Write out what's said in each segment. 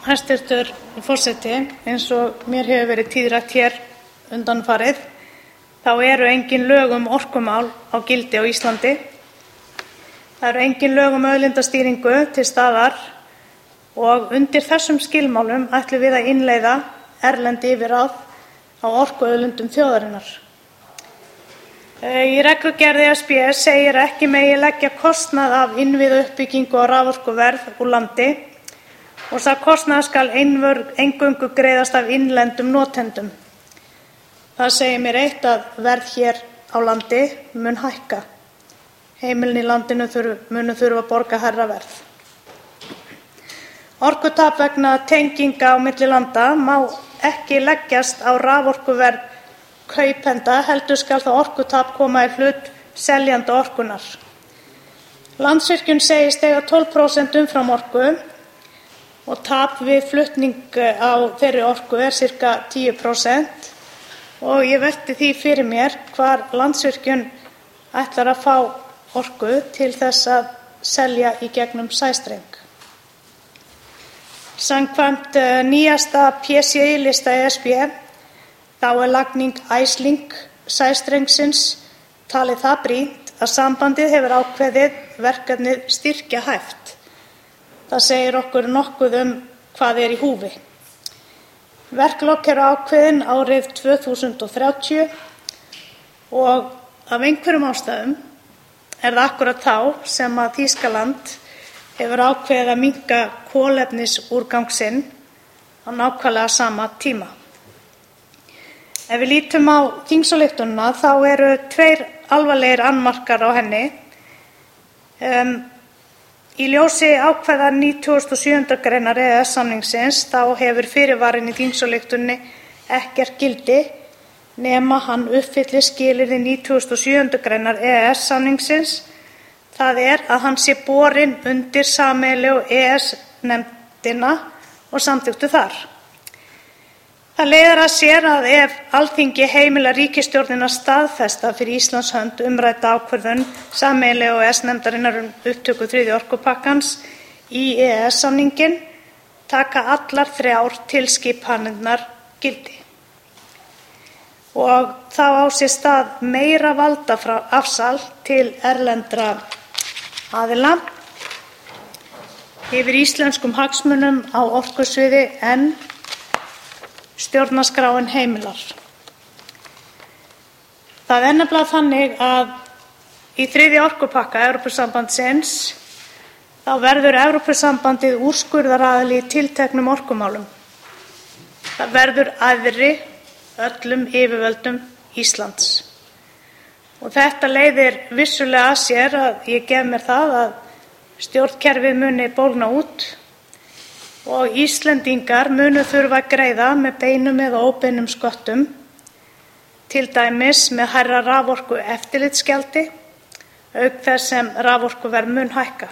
Hæstvirtur forseti, eins og mér hefur verið tíðrætt hér undanfarið, þá eru engin lög orkumál á gildi á Íslandi. Það eru engin lög auðlindastýringu til staðar og undir þessum skilmálum ætlum við að innleiða erlend yfirráð á orkuauðlindum þjóðarinnar. Í reglugerð ESB segir að ekki megi leggja kostnað af innviðauppbyggingu og raforkuverð úr landi og sá kostnaður skal eingöngu greiðast af innlendum notendum. Það segir mér eitt að verð hér á landi mun hækka. Heimilin í landinu munu þurfa að borga hærra verð. Orkutap vegna tenginga á milli landa má ekki leggjast á raforkuverð kaupenda, heldur skal það orkutap koma í hlut seljanda orkunnar. Landsvirkjun segist eiga 12% umframorku og tap við flutning á þeirri orku sirka 10% og ég velti því fyrir mér hvar Landsvirkjun ætlar að fá orku til þess að selja í gegnum sæstreng. Samkvæmt nýjasta PCI-lista ESB þá lagning IceLink sæstrengsins talið það brýnt að sambandið hefur ákveðið verkefnið styrkjahæft. Það segir okkur nokkuð hvað í húfi. Verklok eru ákveðin árið 2030 og af einhverjum ástæðum það akkúrat þá sem að Þýskaland hefur ákveðið að minnka kolefnisúrgang sinn á nákvæmlega sama tíma. Ef við lítum á þingsályktunina þá eru 2 alvarlegir annmarkar á henni. Í ljósi ákvæða 97. greinar EES-samningsins þá hefur fyrirvarinn í þingsályktuninni ekkert gildi nema hann uppfylli skilyrði 97. greinar EES-samningsins, það að hann sé borinn undir sameiginlegu EES-nefndina og samþykktur þar. Það leiðir af sér að ef Alþingi heimilar ríkisstjórninni að staðfesta fyrir Íslands hönd umrædda ákvörðun sameiginlegu EES-nefndarinnar upptöku 3. orkupakkans í EES-samninginn taka allar 3 tilskipanirnar gildi. Og þá á sér stað meira valdaafsal til erlendra aðila yfir íslenskum hagsmunum á orkusviði en stjórnarskráin heimilar. Það nefnilega þannig að í 3. orkupakka Evrópusambandsins þá verður Evrópusambandið úrskurðaraðili í tilteknum orkumálum. Það verður æðri öllum yfirvöldum Íslands. Og þetta leiðir vissulega af sér að ég gef mér það að stjórnkerfið muni bólgna út og Íslendingar munu þurfa að greiða með beinum eða óbeinum sköttum, til dæmis með hærra raforkueftirlitsgjaldi, auk þess sem raforkuverð mun hækka.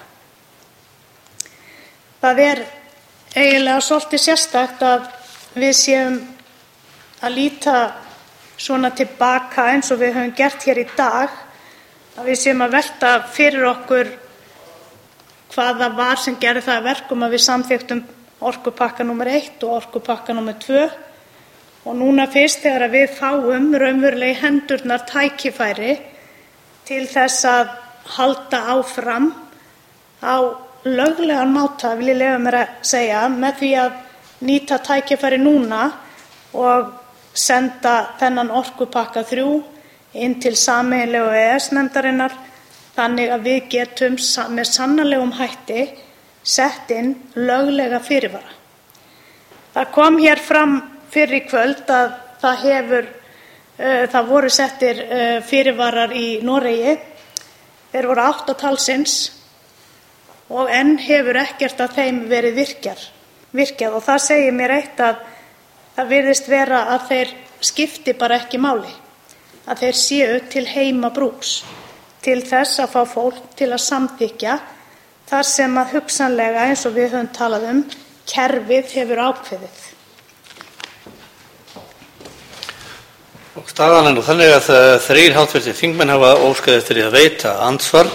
Það eiginlega svolítið sérstakt að við séum að líta svona tilbaka eins og við höfum gert hér í dag, að við séum að velta fyrir okkur hvað það var sem gerði það að verkum að við samþykktum orkupakka nr. 1 og orkupakka nr. 2 og núna fyrst þegar við fáum raunverulega í hendurnar tækifæri til þess að halda áfram á löglegan máta, vil ég leyfa mér að segja, með því að nýta tækifæri núna og senda þennan orkupakka 3 inn til sameiginlegu EES-nefndarinnar þannig að við getum með sannarlegum hætti sett inn löglega fyrirvara. Það kom hér fram fyrr í kvöld að það voru settir fyrirvarar í Noregi. Þeir voru 8 talsins og enn hefur ekkert af þeim verið virkjað og það segir mér eitt að það virðist vera að þeir skipti bara ekki máli, að þeir séu til heimabrúks til þess að fá fólk til að samþykkja þar sem að hugsanlega, eins og við höfum talað kerfið hefur ákveðið. Og staðan nú þannig að 3 hv. þingmenn hafa óskað eftir að veita andsvar.